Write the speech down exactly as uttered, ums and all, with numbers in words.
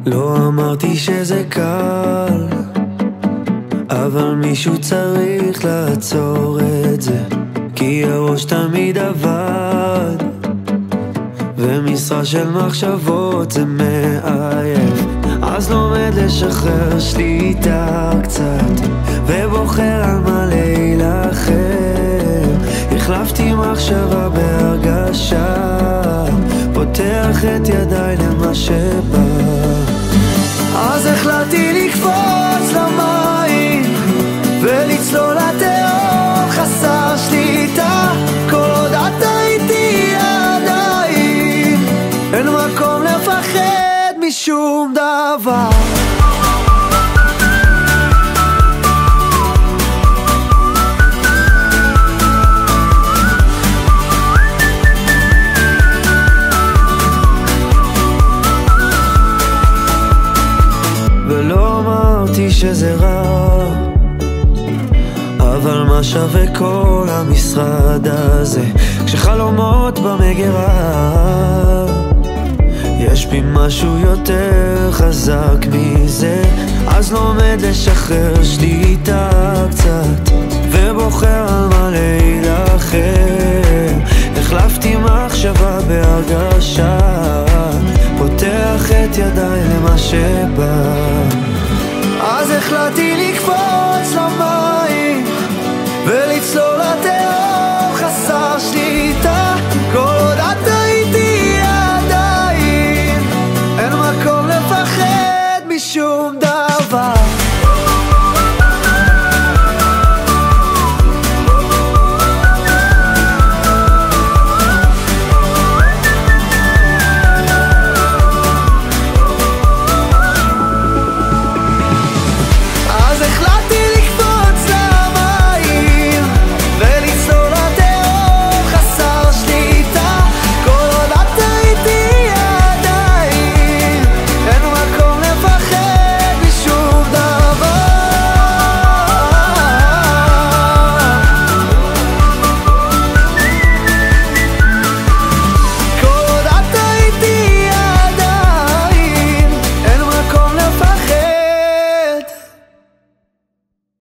לא אמרתי שזה קל, אבל מישהו צריך לעצור את זה, כי הראש תמיד עבד, ומשרה של מחשבות זה מעייף. אז לומד לשחרר שליטה קצת, ובוחר על מה להילחם. החלפתי מחשבה בהרגשה, פותח את ידיי למה שבא. אז החלטתי לקפוץ למים ולצלול לתהום חסר שליטה. כל עוד אתה איתי עדיין, אין מקום לפחד משום דבר. ולא אמרתי שזה רע, אבל מה שווה כל המשרד הזה כשחלומות במגירה? יש בי משהו יותר חזק מזה, אז לומד לשחרר שליטה קצת, ובוחר על מה להילחם. החלפתי מחשבה בהרגשה, פותח את ידיי למה שבא. אז החלטתי לקפוץ למים ולצלול לתהום